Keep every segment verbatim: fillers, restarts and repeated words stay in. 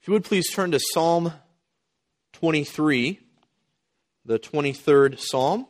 If you would please turn to Psalm twenty-three, the twenty-third Psalm.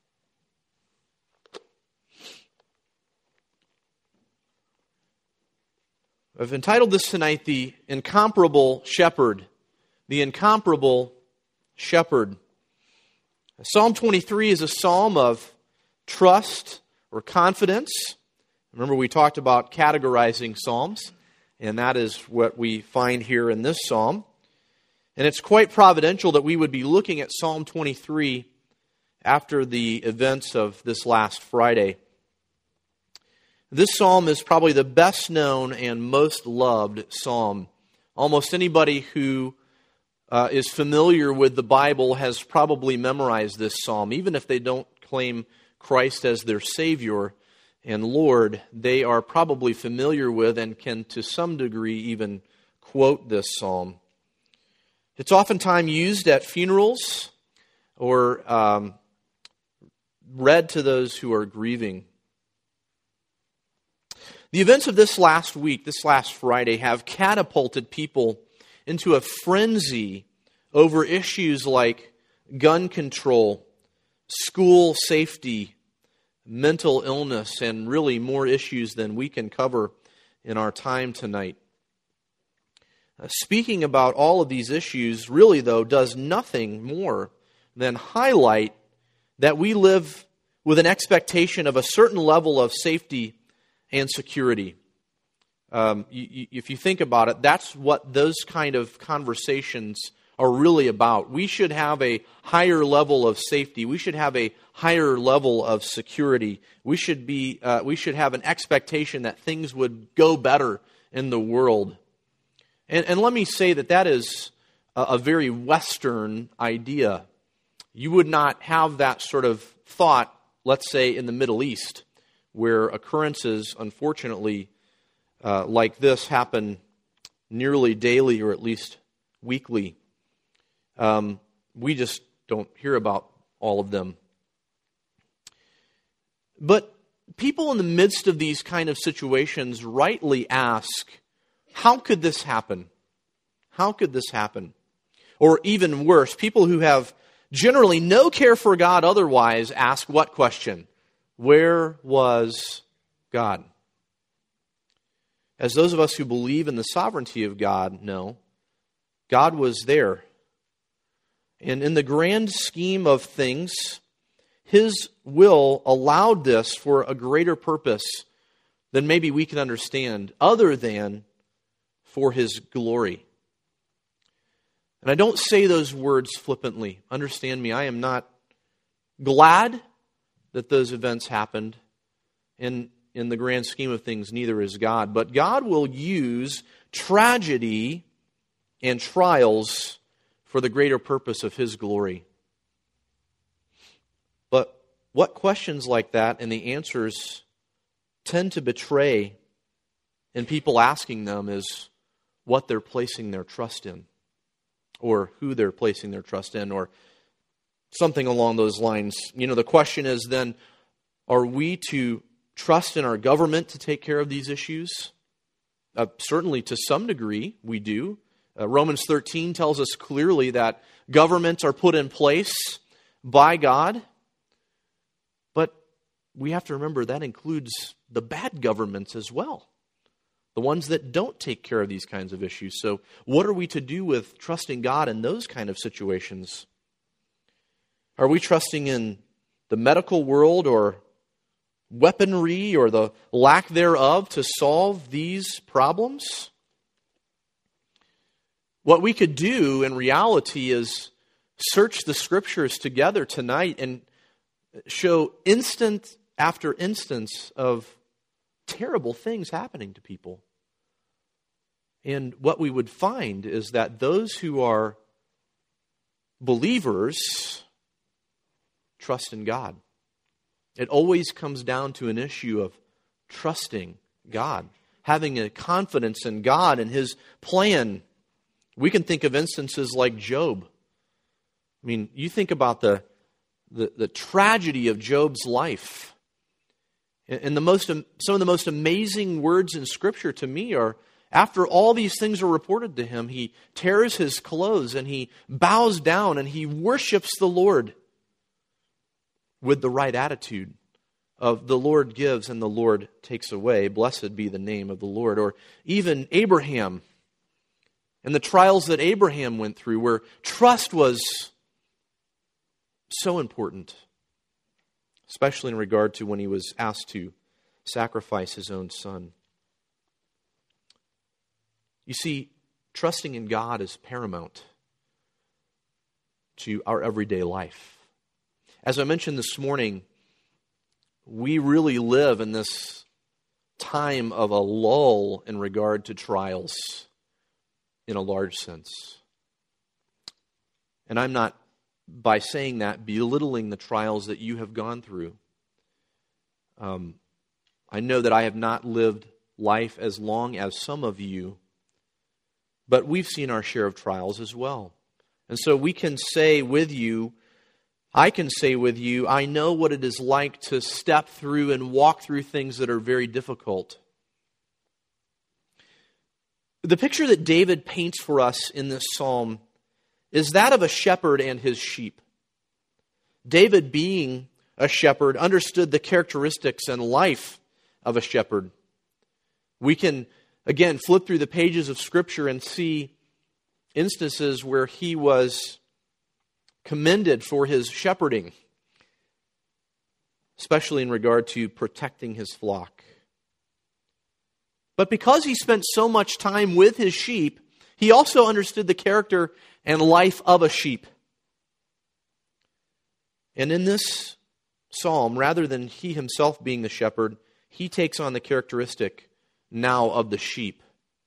I've entitled this tonight, The Incomparable Shepherd. The Incomparable Shepherd. Psalm twenty-three is a psalm of trust or confidence. Remember, we talked about categorizing psalms, and that is what we find here in this psalm. And it's quite providential that we would be looking at Psalm twenty-three after the events of this last Friday. This psalm is probably the best known and most loved psalm. Almost anybody who uh, is familiar with the Bible has probably memorized this psalm. Even if they don't claim Christ as their Savior and Lord, they are probably familiar with and can to some degree even quote this psalm. It's oftentimes used at funerals or um, read to those who are grieving. The events of this last week, this last Friday, have catapulted people into a frenzy over issues like gun control, school safety, mental illness, and really more issues than we can cover in our time tonight. Uh, speaking about all of these issues really, though, does nothing more than highlight that we live with an expectation of a certain level of safety and security. Um, you, you, if you think about it, that's what those kind of conversations are really about. We should have a higher level of safety. We should have a higher level of security. We should be. Uh, we should have an expectation that things would go better in the world. And, and let me say that that is a, a very Western idea. You would not have that sort of thought, let's say, in the Middle East, where occurrences, unfortunately, uh, like this happen nearly daily or at least weekly. Um, we just don't hear about all of them. But people in the midst of these kind of situations rightly ask, how could this happen? How could this happen? Or even worse, people who have generally no care for God otherwise ask what question? Where was God? As those of us who believe in the sovereignty of God know, God was there. And in the grand scheme of things, His will allowed this for a greater purpose than maybe we can understand, other than for His glory. And I don't say those words flippantly. Understand me, I am not glad that those events happened, and in the grand scheme of things, neither is God. But God will use tragedy and trials for the greater purpose of His glory. But what questions like that and the answers tend to betray in people asking them is what they're placing their trust in, or who they're placing their trust in, or something along those lines. You know, the question is then, are we to trust in our government to take care of these issues? Uh, certainly to some degree we do. Uh, Romans thirteen tells us clearly that governments are put in place by God. But we have to remember that includes the bad governments as well. The ones that don't take care of these kinds of issues. So what are we to do with trusting God in those kind of situations? Are we trusting in the medical world or weaponry or the lack thereof to solve these problems? What we could do in reality is search the Scriptures together tonight and show instant after instance of terrible things happening to people. And what we would find is that those who are believers trust in God. It always comes down to an issue of trusting God, having a confidence in God and His plan. We can think of instances like Job. I mean, you think about the the, the tragedy of Job's life. And the most, some of the most amazing words in Scripture to me are After all these things are reported to him, he tears his clothes and he bows down and he worships the Lord with the right attitude of the Lord gives and the Lord takes away. Blessed be the name of the Lord. Or even Abraham and the trials that Abraham went through, where trust was so important, especially in regard to when he was asked to sacrifice his own son. You see, trusting in God is paramount to our everyday life. As I mentioned this morning, we really live in this time of a lull in regard to trials in a large sense. And I'm not, by saying that, belittling the trials that you have gone through. Um, I know that I have not lived life as long as some of you, but we've seen our share of trials as well. And so we can say with you, I can say with you, I know what it is like to step through and walk through things that are very difficult. The picture that David paints for us in this psalm is that of a shepherd and his sheep. David, being a shepherd, understood the characteristics and life of a shepherd. We can, again, flip through the pages of Scripture and see instances where he was commended for his shepherding, especially in regard to protecting his flock. But because he spent so much time with his sheep, he also understood the character and life of a sheep. And in this psalm, rather than he himself being the shepherd, he takes on the characteristic now of the sheep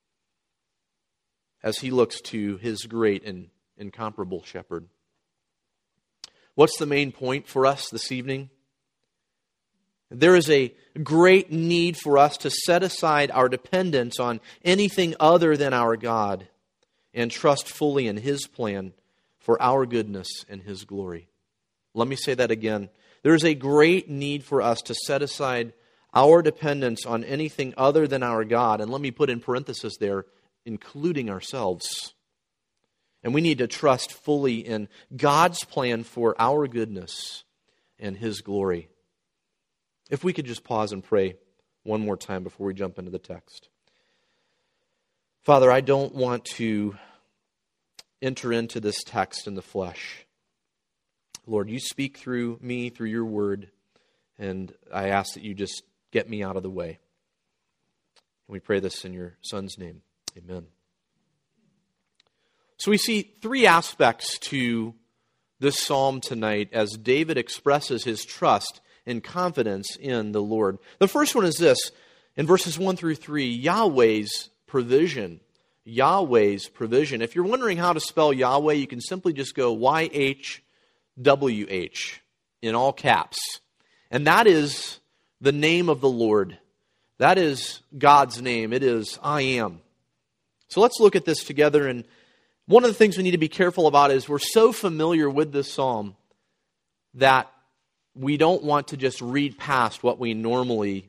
as he looks to his great and incomparable shepherd. What's the main point for us this evening? There is a great need for us to set aside our dependence on anything other than our God and trust fully in His plan for our goodness and His glory. Let me say that again. There is a great need for us to set aside our dependence on anything other than our God. And let me put in parenthesis there, including ourselves. And we need to trust fully in God's plan for our goodness and His glory. If we could just pause and pray one more time before we jump into the text. Father, I don't want to enter into this text in the flesh. Lord, you speak through me, through your word, and I ask that you just get me out of the way. And we pray this in your Son's name. Amen. So we see three aspects to this psalm tonight as David expresses his trust and confidence in the Lord. The first one is this, in verses one through three, Yahweh's provision. Yahweh's provision. If you're wondering how to spell Yahweh, you can simply just go Y H W H in all caps. And that is the name of the Lord. That is God's name. It is I am. So let's look at this together. And one of the things we need to be careful about is we're so familiar with this psalm that we don't want to just read past what we normally,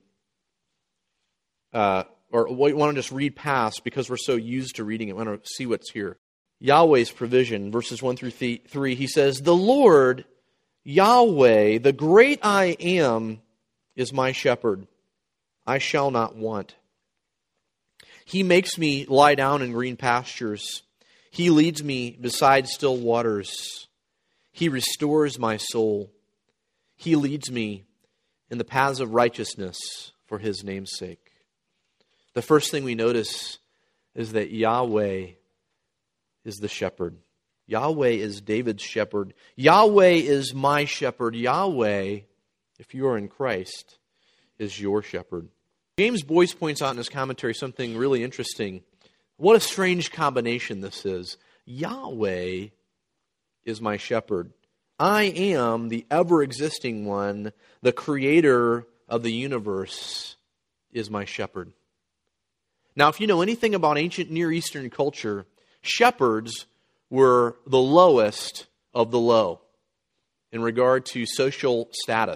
uh, or we want to just read past because we're so used to reading it. We want to see what's here. Yahweh's provision, verses one through three, he says, "The Lord, Yahweh, the great I am, is my shepherd. I shall not want. He makes me lie down in green pastures. He leads me beside still waters. He restores my soul. He leads me in the paths of righteousness for His name's sake." The first thing we notice is that Yahweh is the shepherd. Yahweh is David's shepherd. Yahweh is my shepherd. Yahweh, if you are in Christ, is your shepherd. James Boyce points out in his commentary something really interesting. What a strange combination this is. Yahweh is my shepherd. I am the ever-existing one, the creator of the universe, is my shepherd. Now, if you know anything about ancient Near Eastern culture, shepherds were the lowest of the low in regard to social status.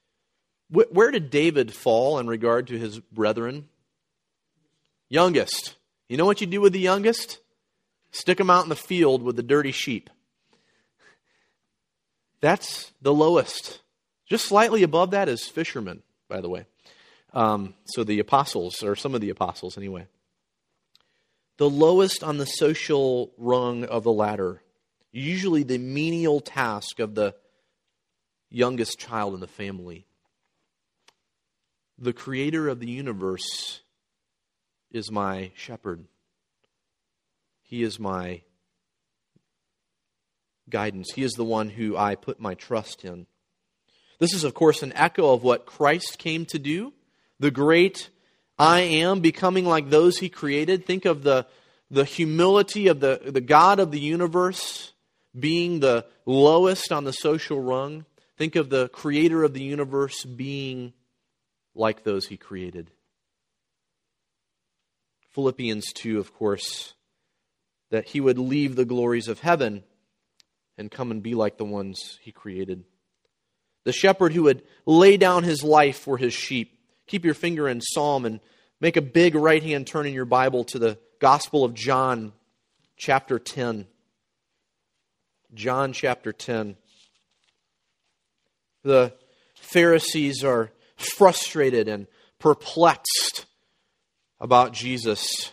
Where did David fall in regard to his brethren? Youngest. You know what you do with the youngest? Stick them out in the field with the dirty sheep. That's the lowest. Just slightly above that is fishermen, by the way. Um, so the apostles, or some of the apostles anyway. The lowest on the social rung of the ladder. Usually the menial task of the youngest child in the family. The creator of the universe is my shepherd. He is my guidance. He is the one who I put my trust in. This is, of course, an echo of what Christ came to do. The great I am, becoming like those He created. Think of the, the humility of the, the God of the universe being the lowest on the social rung. Think of the creator of the universe being like those He created. Philippians two, of course, that He would leave the glories of heaven and come and be like the ones He created. The shepherd who would lay down His life for His sheep. Keep your finger in Psalm and make a big right-hand turn in your Bible to the Gospel of John, chapter ten. John chapter ten. The Pharisees are frustrated and perplexed about Jesus.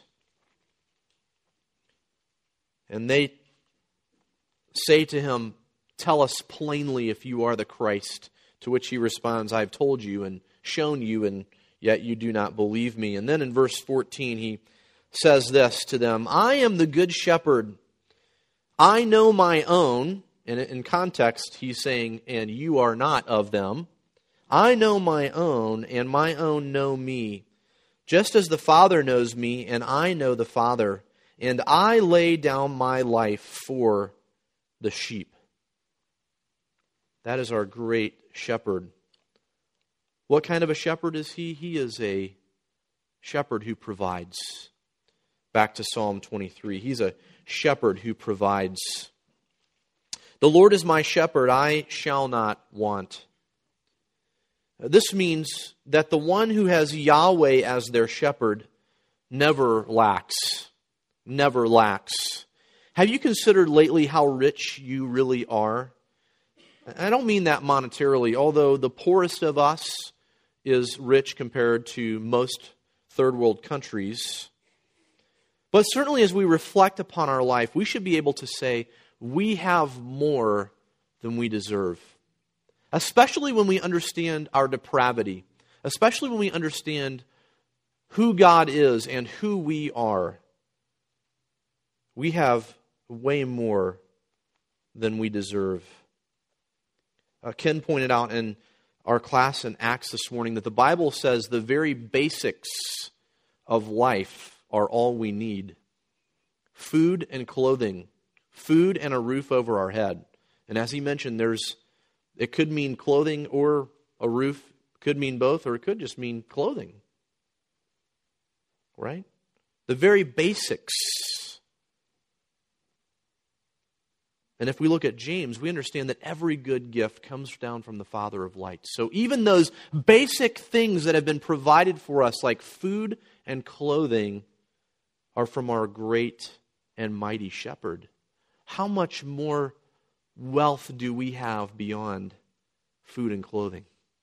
And they say to Him, "Tell us plainly if you are the Christ." To which He responds, "I have told you and shown you, and yet you do not believe me." And then in verse fourteen, He says this to them, "I am the good shepherd. I know my own." And in context, He's saying, "And you are not of them. I know my own, and my own know me. Just as the Father knows me, and I know the Father. And I lay down my life for the sheep." That is our great shepherd. What kind of a shepherd is He? He is a shepherd who provides. Back to Psalm twenty-three. He's a shepherd who provides. "The Lord is my shepherd, I shall not want." This means that the one who has Yahweh as their shepherd never lacks. Never lacks. Have you considered lately how rich you really are? I don't mean that monetarily, although the poorest of us is rich compared to most third world countries. But certainly as we reflect upon our life, we should be able to say, we have more than we deserve. Especially when we understand our depravity. Especially when we understand who God is and who we are. We have way more than we deserve. Uh, Ken pointed out in our class in Acts this morning that the Bible says the very basics of life are all we need. Food and clothing. Food and a roof over our head. And as he mentioned, there's it could mean clothing or a roof. It could mean both, or it could just mean clothing. Right? The very basics. And if we look at James, we understand that every good gift comes down from the Father of lights. So even those basic things that have been provided for us, like food and clothing, are from our great and mighty shepherd. How much more wealth do we have beyond food and clothing?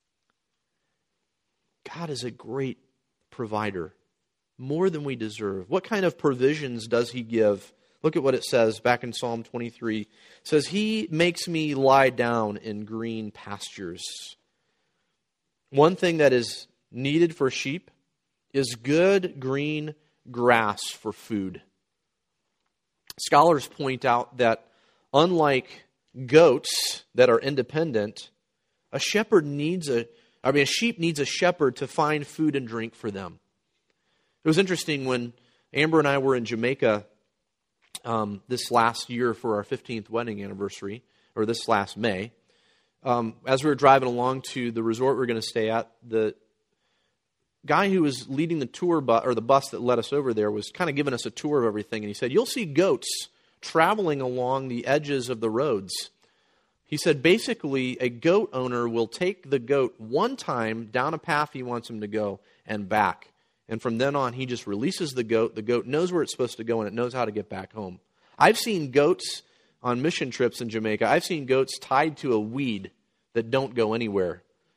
God is a great provider, more than we deserve. What kind of provisions does He give? Look at what it says back in Psalm twenty-three. It says, "He makes me lie down in green pastures." One thing that is needed for sheep is good green grass for food. Scholars point out that unlike goats that are independent, a shepherd needs a, I mean, a sheep needs a shepherd to find food and drink for them. It was interesting when Amber and I were in Jamaica um, this last year for our fifteenth wedding anniversary, or this last May. Um, as we were driving along to the resort we were going to stay at, the guy who was leading the tour bus, or the bus that led us over there, was kind of giving us a tour of everything. And he said, "You'll see goats traveling along the edges of the roads." He said, basically, a goat owner will take the goat one time down a path he wants him to go and back. And from then on, he just releases the goat. The goat knows where it's supposed to go, and it knows how to get back home. I've seen goats on mission trips in Jamaica. I've seen goats tied to a weed that don't go anywhere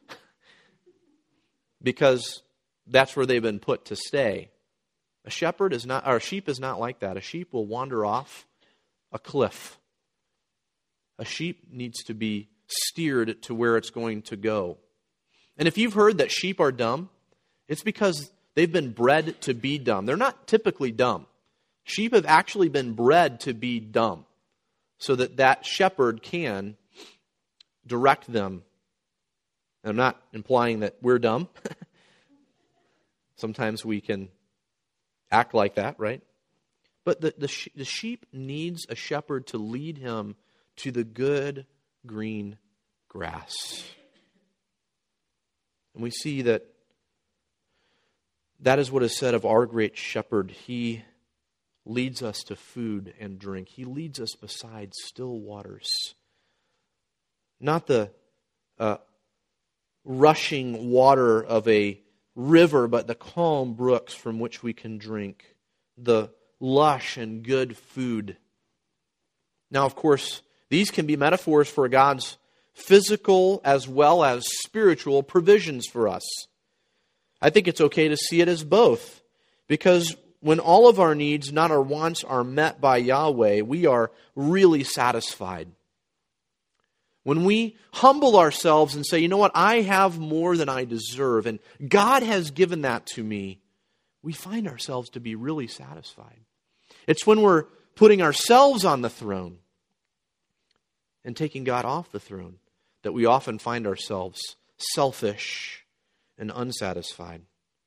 because that's where they've been put to stay. A shepherd is not, or a sheep is not like that. A sheep will wander off a cliff. A sheep needs to be steered to where it's going to go. And if you've heard that sheep are dumb, it's because they've been bred to be dumb. They're not typically dumb. Sheep have actually been bred to be dumb so that that shepherd can direct them. And I'm not implying that we're dumb. Sometimes we can act like that, right? But the, the, the sheep needs a shepherd to lead him to the good green grass. And we see that that is what is said of our great shepherd. He leads us to food and drink. He leads us beside still waters. Not the uh, rushing water of a river, but the calm brooks from which we can drink. The lush and good food. Now, of course, these can be metaphors for God's physical as well as spiritual provisions for us. I think it's okay to see it as both, because when all of our needs, not our wants, are met by Yahweh, we are really satisfied. When we humble ourselves and say, you know what, I have more than I deserve, and God has given that to me, we find ourselves to be really satisfied. It's when we're putting ourselves on the throne and taking God off the throne that we often find ourselves selfish and unsatisfied.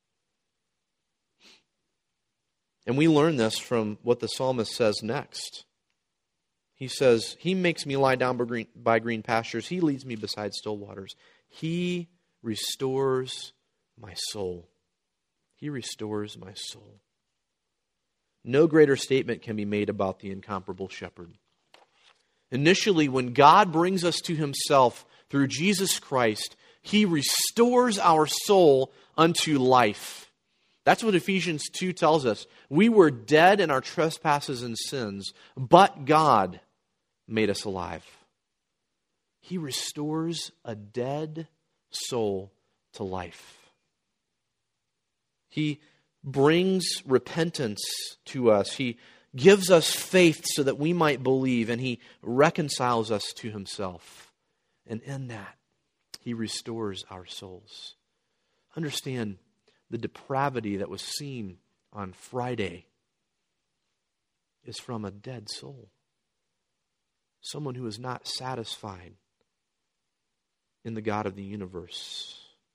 And we learn this from what the psalmist says next. He says, He makes me lie down by green, by green pastures. He leads me beside still waters. He restores my soul. He restores my soul. No greater statement can be made about the incomparable shepherd. Initially, when God brings us to Himself through Jesus Christ, He restores our soul unto life. That's what Ephesians two tells us. We were dead in our trespasses and sins, but God made us alive. He restores a dead soul to life. He brings repentance to us. He gives us faith so that we might believe, and He reconciles us to Himself. And in that, He restores our souls. Understand the depravity that was seen on Friday is from a dead soul. Someone who is not satisfied in the God of the universe.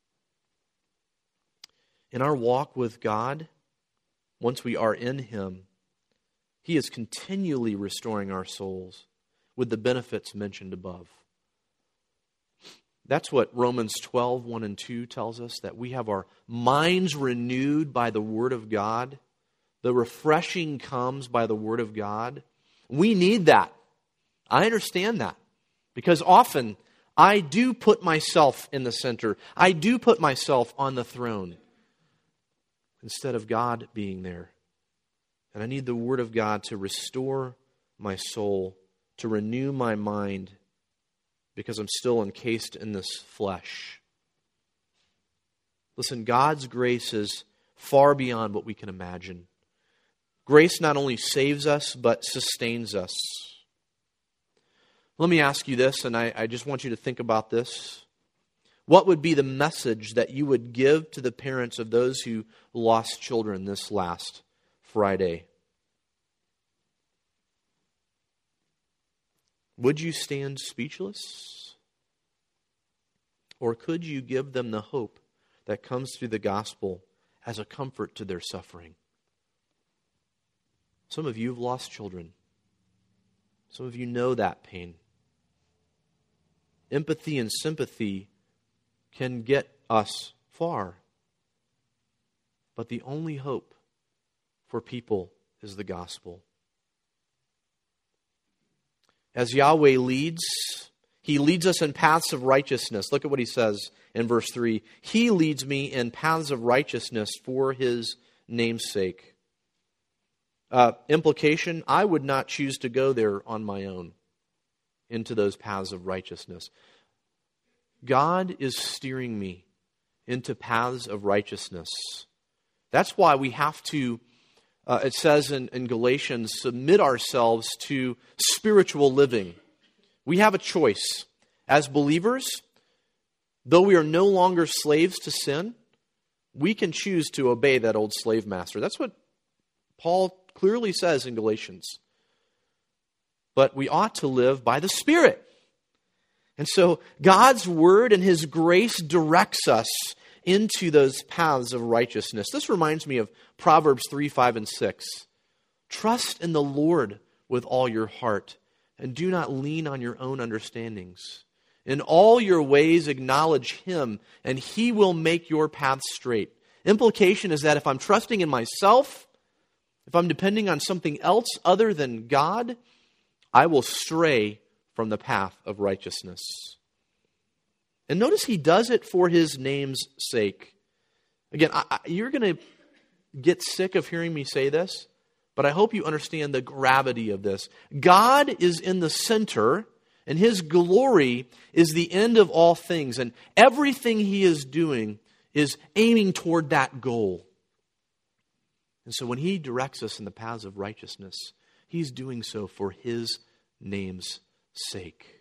In our walk with God, once we are in Him, He is continually restoring our souls with the benefits mentioned above. That's what Romans twelve, one and two tells us, that we have our minds renewed by the Word of God. The refreshing comes by the Word of God. We need that. I understand that. Because often I do put myself in the center. I do put myself on the throne instead of God being there. And I need the Word of God to restore my soul, to renew my mind, because I'm still encased in this flesh. Listen, God's grace is far beyond what we can imagine. Grace not only saves us, but sustains us. Let me ask you this, and I, I just want you to think about this. What would be the message that you would give to the parents of those who lost children this last Friday? Would you stand speechless? Or could you give them the hope that comes through the gospel as a comfort to their suffering? Some of you have lost children. Some of you know that pain. Empathy and sympathy can get us far. But the only hope for people is the gospel. As Yahweh leads, He leads us in paths of righteousness. Look at what He says in verse three. He leads me in paths of righteousness for His namesake. Uh, implication, I would not choose to go there on my own into those paths of righteousness. God is steering me into paths of righteousness. That's why we have to, uh, it says in, in Galatians, submit ourselves to spiritual living. We have a choice. As believers, though we are no longer slaves to sin, we can choose to obey that old slave master. That's what Paul clearly says in Galatians. But we ought to live by the Spirit. And so God's Word and His grace directs us into those paths of righteousness. This reminds me of Proverbs three, five, and six. Trust in the Lord with all your heart, and do not lean on your own understandings. In all your ways acknowledge Him, and He will make your path straight. Implication is that if I'm trusting in myself, if I'm depending on something else other than God, I will stray from the path of righteousness. And notice He does it for His name's sake. Again, I, I, you're going to get sick of hearing me say this, but I hope you understand the gravity of this. God is in the center, and His glory is the end of all things. And everything He is doing is aiming toward that goal. And so when He directs us in the paths of righteousness, He's doing so for His name's sake.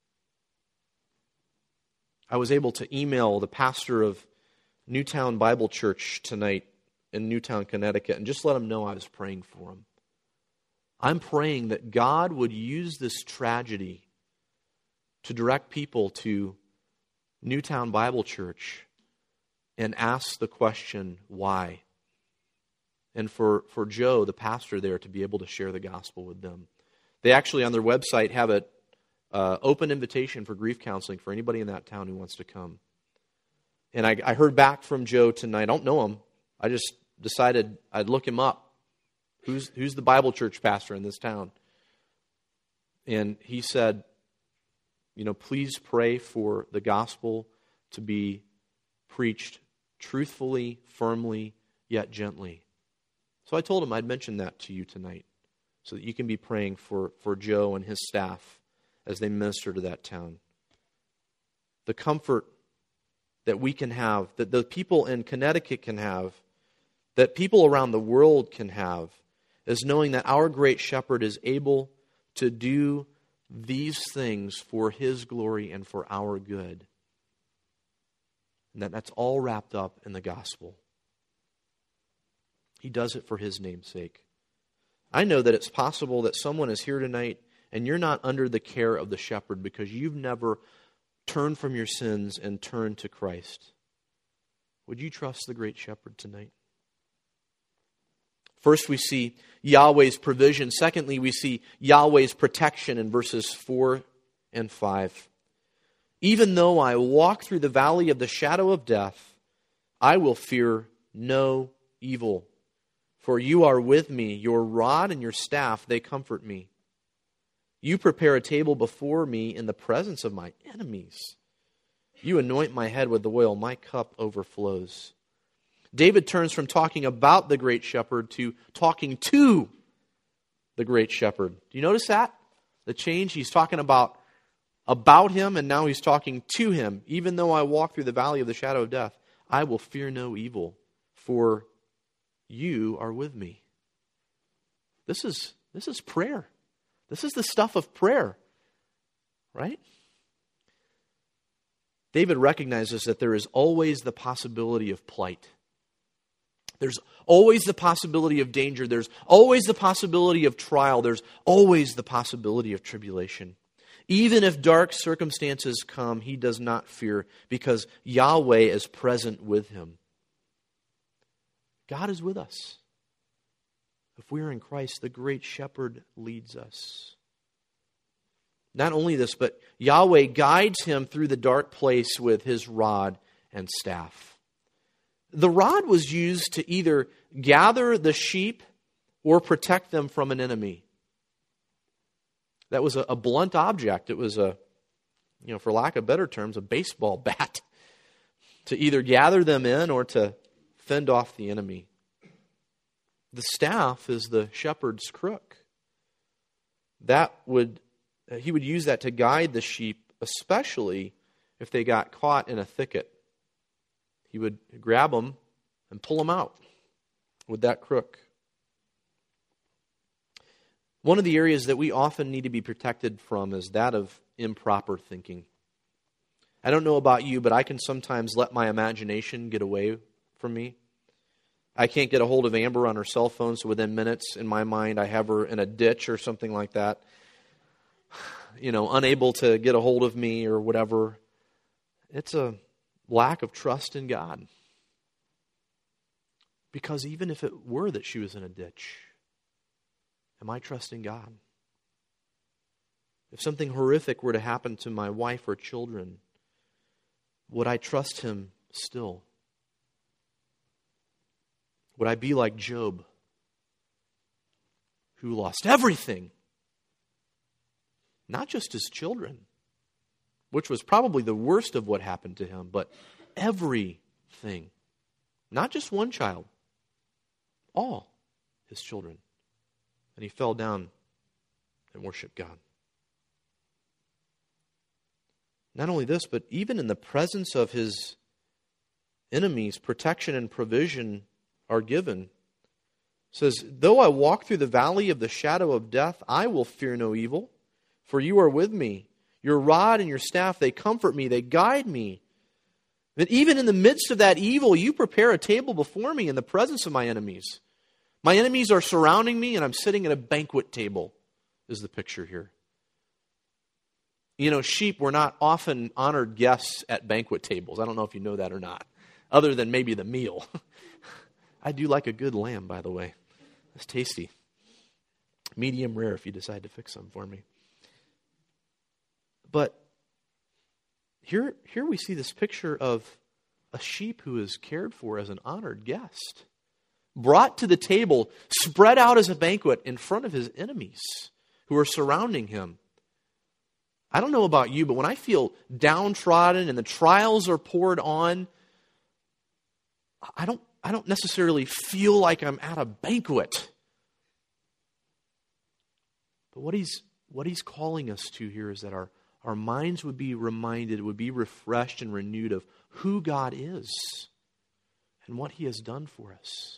I was able to email the pastor of Newtown Bible Church tonight in Newtown, Connecticut, and just let him know I was praying for him. I'm praying that God would use this tragedy to direct people to Newtown Bible Church and ask the question, why? And for, for Joe, the pastor there, to be able to share the gospel with them. They actually, on their website, have an uh, open invitation for grief counseling for anybody in that town who wants to come. And I, I heard back from Joe tonight. I don't know him. I just decided I'd look him up. Who's, who's the Bible church pastor in this town? And he said, you know, please pray for the gospel to be preached truthfully, firmly, yet gently. So I told him I'd mention that to you tonight so that you can be praying for, for Joe and his staff as they minister to that town. The comfort that we can have, that the people in Connecticut can have, that people around the world can have, is knowing that our great shepherd is able to do these things for His glory and for our good. And that that's all wrapped up in the gospel. He does it for His name's sake. I know that it's possible that someone is here tonight and you're not under the care of the shepherd because you've never turned from your sins and turned to Christ. Would you trust the great shepherd tonight? First, we see Yahweh's provision. Secondly, we see Yahweh's protection in verses four and five. Even though I walk through the valley of the shadow of death, I will fear no evil. For you are with me, your rod and your staff, they comfort me. You prepare a table before me in the presence of my enemies. You anoint my head with oil, my cup overflows. David turns from talking about the great shepherd to talking to the great shepherd. Do you notice that? The change? He's talking about about him, and now he's talking to him. Even though I walk through the valley of the shadow of death, I will fear no evil, for you are with me. This is this is prayer. This is the stuff of prayer, right? David recognizes that there is always the possibility of plight. There's always the possibility of danger. There's always the possibility of trial. There's always the possibility of tribulation. Even if dark circumstances come, he does not fear because Yahweh is present with him. God is with us. If we are in Christ, the great shepherd leads us. Not only this, but Yahweh guides him through the dark place with His rod and staff. The rod was used to either gather the sheep or protect them from an enemy. That was a, a blunt object. It was a, you know, for lack of better terms, a baseball bat to either gather them in or to fend off the enemy. The staff is the shepherd's crook. That would, he would use that to guide the sheep, especially if they got caught in a thicket. He would grab them and pull them out with that crook. One of the areas that we often need to be protected from is that of improper thinking. I don't know about you, but I can sometimes let my imagination get away from me. I can't get a hold of Amber on her cell phone, so within minutes, in my mind, I have her in a ditch or something like that. You know, unable to get a hold of me or whatever. It's a lack of trust in God. Because even if it were that she was in a ditch, am I trusting God? If something horrific were to happen to my wife or children, would I trust Him still? Would I be like Job, who lost everything? Not just his children, which was probably the worst of what happened to him, but everything. Not just one child, all his children. And he fell down and worshiped God. Not only this, but even in the presence of his enemies, protection and provision are given. It says, though I walk through the valley of the shadow of death, I will fear no evil, for you are with me. Your rod and your staff, they comfort me, they guide me. And even in the midst of that evil, you prepare a table before me in the presence of my enemies. My enemies are surrounding me, and I'm sitting at a banquet table, is the picture here. You know, sheep were not often honored guests at banquet tables. I don't know if you know that or not, other than maybe the meal. I do like a good lamb, by the way. It's tasty. Medium rare if you decide to fix some for me. But here, here we see this picture of a sheep who is cared for as an honored guest, brought to the table, spread out as a banquet in front of his enemies who are surrounding him. I don't know about you, but when I feel downtrodden and the trials are poured on, I don't, I don't necessarily feel like I'm at a banquet. But what he's, what he's calling us to here is that our Our minds would be reminded, would be refreshed and renewed of who God is and what He has done for us.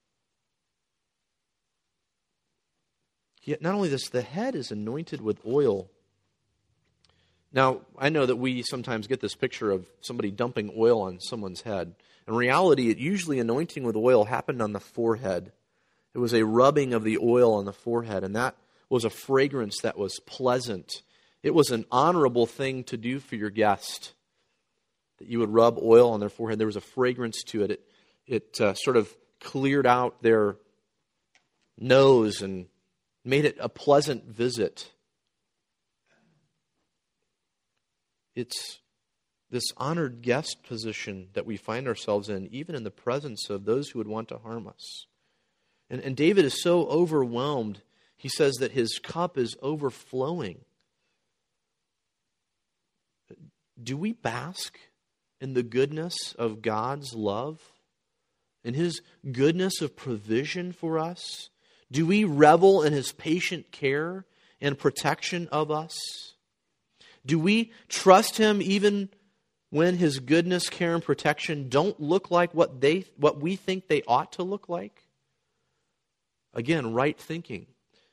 Yet not only this, the head is anointed with oil. Now, I know that we sometimes get this picture of somebody dumping oil on someone's head. In reality, it usually anointing with oil happened on the forehead. It was a rubbing of the oil on the forehead, and that was a fragrance that was pleasant. It was an honorable thing to do for your guest, that you would rub oil on their forehead. There was a fragrance to it. It, it uh, sort of cleared out their nose and made it a pleasant visit. It's this honored guest position that we find ourselves in, even in the presence of those who would want to harm us. And, and David is so overwhelmed, he says that his cup is overflowing. Do we bask in the goodness of God's love? In His goodness of provision for us? Do we revel in His patient care and protection of us? Do we trust Him even when His goodness, care, and protection don't look like what they, what we think they ought to look like? Again, right thinking.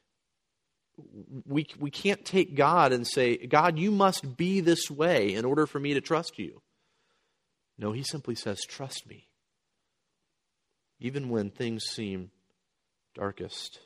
We, we can't take God and say, God, you must be this way in order for me to trust you. No, He simply says, trust me. Even when things seem darkest.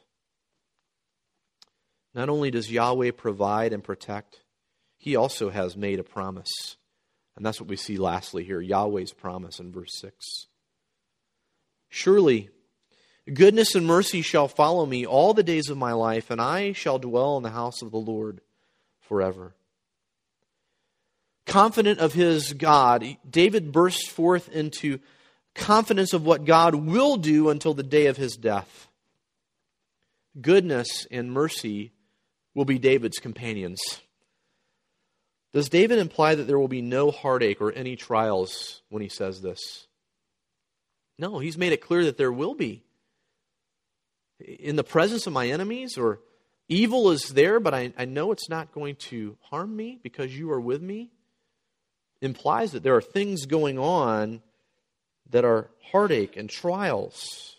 Not only does Yahweh provide and protect, He also has made a promise. And that's what we see lastly here, Yahweh's promise in verse six. Surely, goodness and mercy shall follow me all the days of my life, and I shall dwell in the house of the Lord forever. Confident of his God, David bursts forth into confidence of what God will do until the day of his death. Goodness and mercy will be David's companions. Does David imply that there will be no heartache or any trials when he says this? No, he's made it clear that there will be. in the presence of my enemies, or evil is there, but I, I know it's not going to harm me because you are with me, implies that there are things going on that are heartache and trials.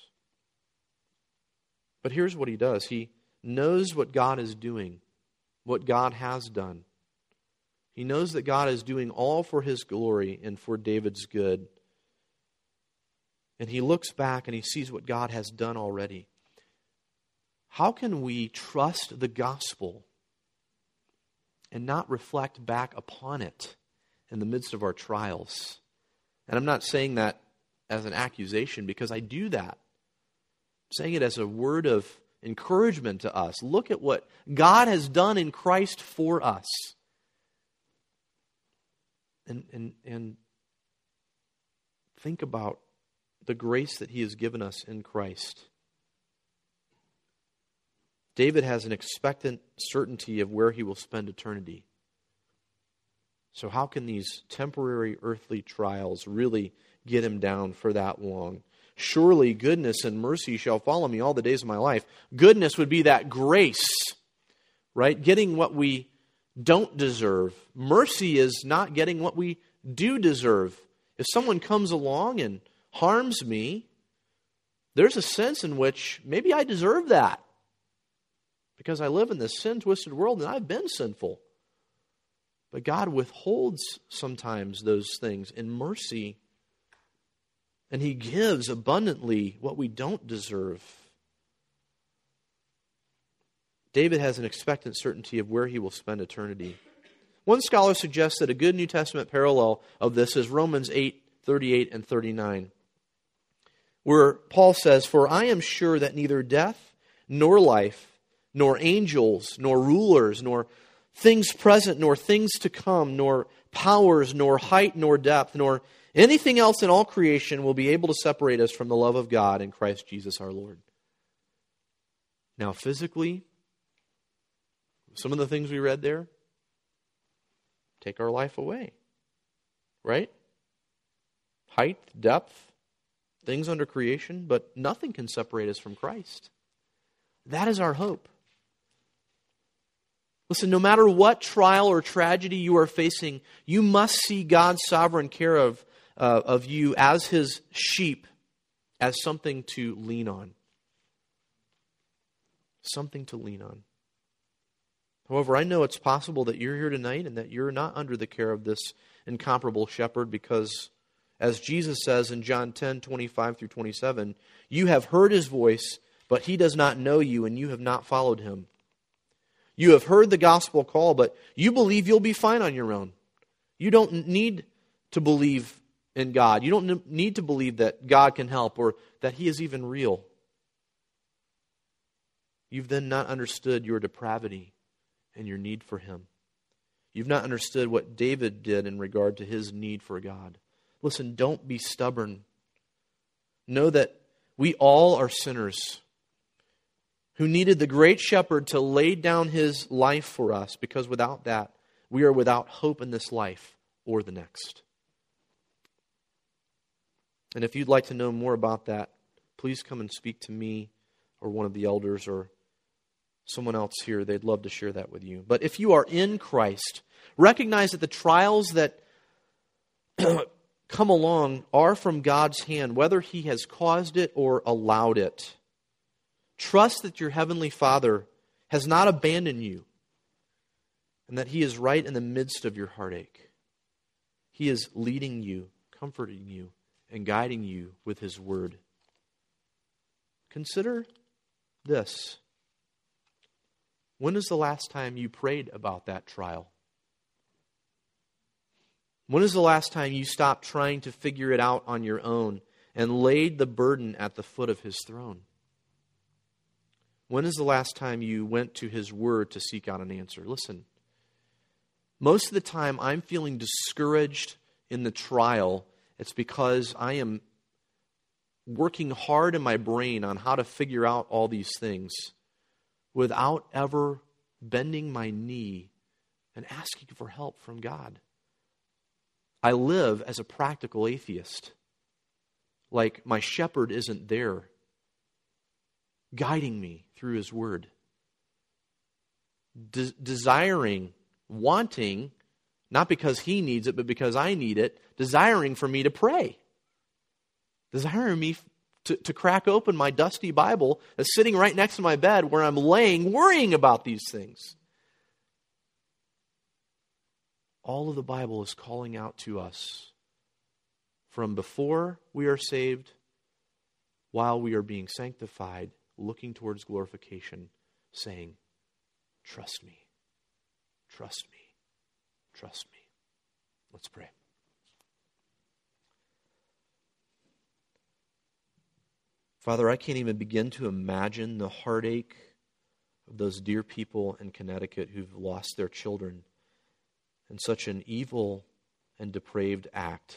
But here's what he does. He knows what God is doing, what God has done. He knows that God is doing all for his glory and for David's good. And he looks back and he sees what God has done already. How can we trust the gospel and not reflect back upon it in the midst of our trials? And I'm not saying that as an accusation, because I do that. I'm saying it as a word of encouragement to us. Look at what God has done in Christ for us. And, and, and think about the grace that he has given us in Christ. David has an expectant certainty of where he will spend eternity. So how can these temporary earthly trials really get him down for that long? Surely goodness and mercy shall follow me all the days of my life. Goodness would be that grace, right? Getting what we don't deserve. Mercy is not getting what we do deserve. If someone comes along and harms me, there's a sense in which maybe I deserve that, because I live in this sin-twisted world and I've been sinful. But God withholds sometimes those things in mercy, and he gives abundantly what we don't deserve. David has an expectant certainty of where he will spend eternity. One scholar suggests that a good New Testament parallel of this is Romans eight, thirty-eight and thirty-nine, where Paul says, "For I am sure that neither death nor life, nor angels, nor rulers, nor things present, nor things to come, nor powers, nor height, nor depth, nor anything else in all creation will be able to separate us from the love of God in Christ Jesus our Lord." Now, physically, some of the things we read there take our life away, right? Height, depth, things under creation, but nothing can separate us from Christ. That is our hope. Listen, no matter what trial or tragedy you are facing, you must see God's sovereign care of, uh, of you as his sheep, as something to lean on. Something to lean on. However, I know it's possible that you're here tonight and that you're not under the care of this incomparable shepherd, because as Jesus says in John ten, twenty-five through twenty-seven, you have heard his voice, but he does not know you, and you have not followed him. You have heard the gospel call, but you believe you'll be fine on your own. You don't need to believe in God. You don't need to believe that God can help or that he is even real. You've then not understood your depravity and your need for him. You've not understood what David did in regard to his need for God. Listen, don't be stubborn. Know that we all are sinners who needed the great shepherd to lay down his life for us, because without that, we are without hope in this life or the next. And if you'd like to know more about that, please come and speak to me or one of the elders or someone else here. They'd love to share that with you. But if you are in Christ, recognize that the trials that come along are from God's hand, whether he has caused it or allowed it. Trust that your heavenly Father has not abandoned you and that he is right in the midst of your heartache. He is leading you, comforting you, and guiding you with his word. Consider this. When is the last time you prayed about that trial? When is the last time you stopped trying to figure it out on your own and laid the burden at the foot of his throne? When is the last time you went to his word to seek out an answer? Listen, most of the time I'm feeling discouraged in the trial. It's because I am working hard in my brain on how to figure out all these things without ever bending my knee and asking for help from God. I live as a practical atheist, like my shepherd isn't there. guiding me through His Word. De- desiring, wanting, not because He needs it, but because I need it, desiring for me to pray. Desiring me to, to crack open my dusty Bible that's sitting right next to my bed where I'm laying, worrying about these things. All of the Bible is calling out to us from before we are saved, while we are being sanctified, looking towards glorification, saying, trust me, trust me, trust me. Let's pray. Father, I can't even begin to imagine the heartache of those dear people in Connecticut who've lost their children in such an evil and depraved act.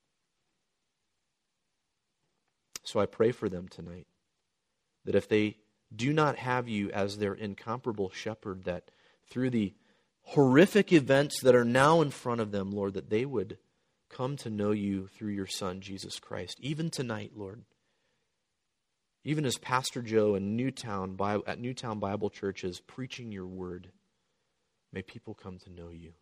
So I pray for them tonight, that if they do not have you as their incomparable shepherd, that through the horrific events that are now in front of them, Lord, that they would come to know you through your Son, Jesus Christ. Even tonight, Lord, even as Pastor Joe in Newtown, at Newtown Bible Church is preaching your word, may people come to know you.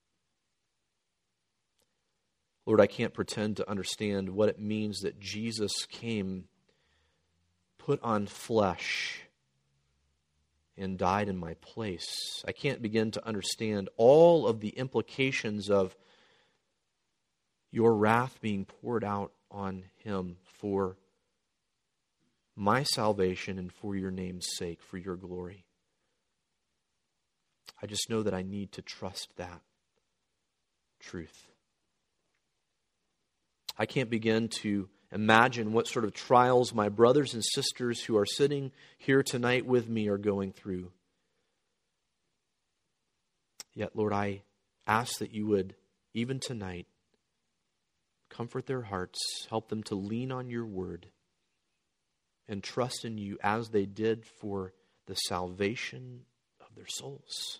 Lord, I can't pretend to understand what it means that Jesus came, put on flesh, and died in my place. I can't begin to understand all of the implications of your wrath being poured out on Him for my salvation and for your name's sake, for your glory. I just know that I need to trust that truth. I can't begin to imagine what sort of trials my brothers and sisters who are sitting here tonight with me are going through. Yet, Lord, I ask that you would, even tonight, comfort their hearts, help them to lean on your word, and trust in you as they did for the salvation of their souls.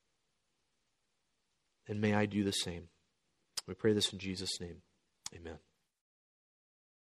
And may I do the same. We pray this in Jesus' name. Amen.